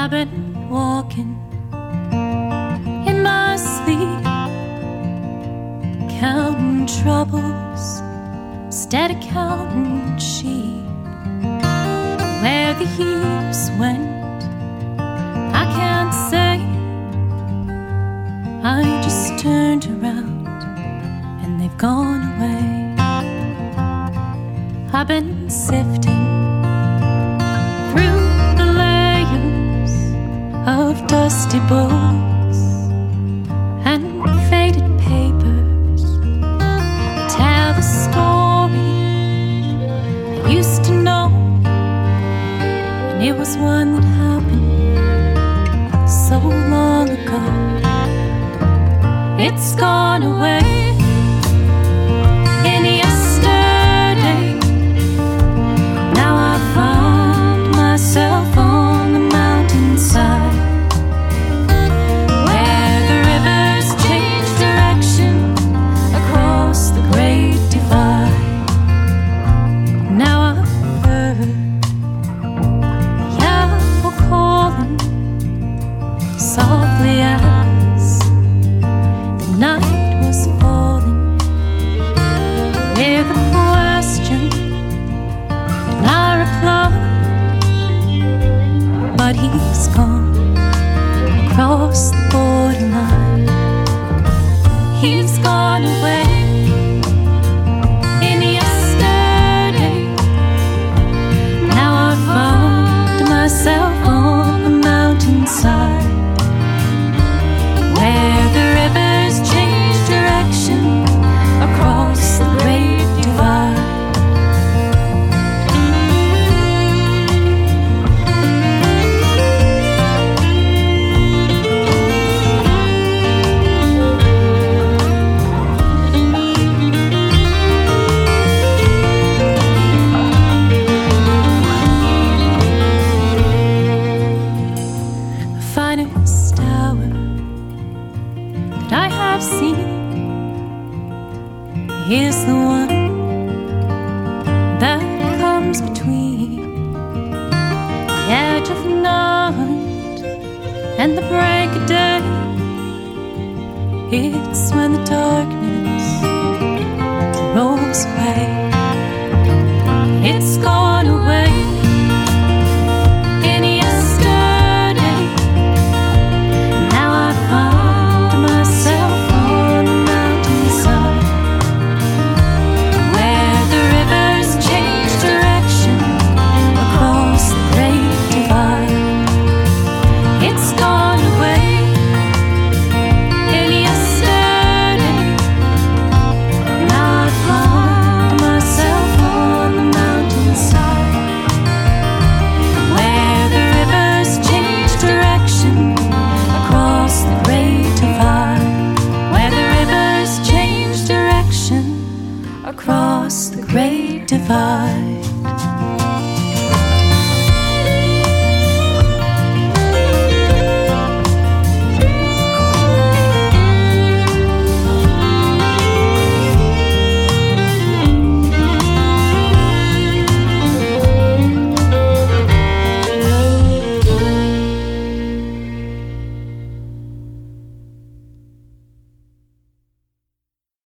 I've been walking in my sleep, counting troubles instead of counting sheep. Where the years went, I can't say. I just turned around and they've gone away. I've been sifting through the layers of dusty books and faded papers. Tell the story I used to know, and it was one that happened so long ago. It's gone away in yesterday. Now I found myself on the mountainside, where the rivers change direction across the great divide. Now I've heard the owl calling softly as the night was falling, with a question, and I replied, but he's gone across the borderline. He's gone away in yesterday. Now I found myself on the mountainside, where the rivers change direction across the great divide. The finest hour that I have seen is the one that comes between the edge of night and the break of day. It's when the darkness rolls away. It's gone away in yesterday. Now I found myself on the mountainside, where the rivers change direction across the great divide. It's gone away in yesterday. Now I found myself on the mountainside, where the rivers change direction across the great divide. Where the rivers change direction across the great divide.